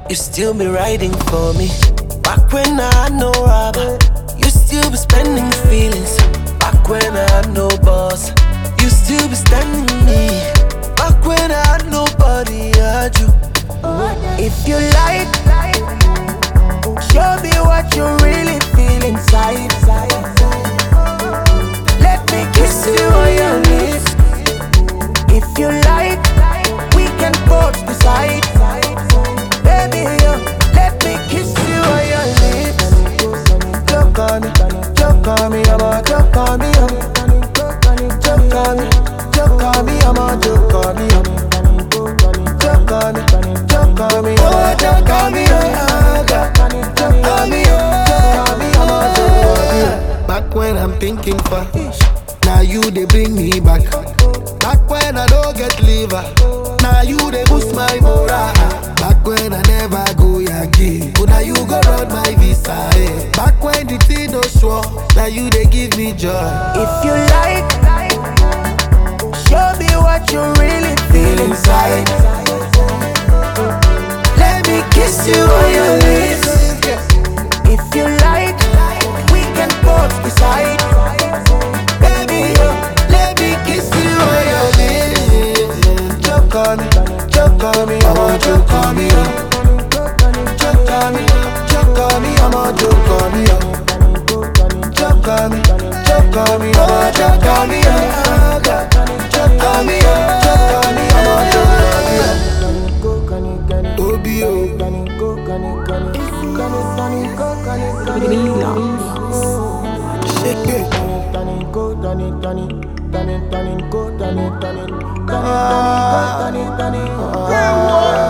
you still be riding for me. Back when I had no rubber, you still be spending feelings. Back when I had no boss, you still be standing me. Back when I had nobody, I had you. If you like, show me what you really feel inside. Let me kiss you on your lips. If you like, we can both decide. Baby, let me kiss you on your lips. Choke on me, I'm a choke on me, choke on me, choke on me, I'm a choke on me, choke on me, choke on me, oh choke on me, choke on me, I'm a choke on me. Back when I'm thinking for, now you they bring me back. Back when I don't get liver, now you they boost my morale. Back when I never go Yankee, but now you go run my visa. Eh. Back when the thing no sure, now you they give me joy. If you like, show me what you really feel inside. Let me kiss you on your lips. If you like, we can both decide. Baby, let me kiss you on your lips. Choke on me, I'm a choke on me. Choke on me, I'm a choke on me. Choke on me, oh choke on me. Choke on me, I'm a choke on me. Obio, shake it. Go,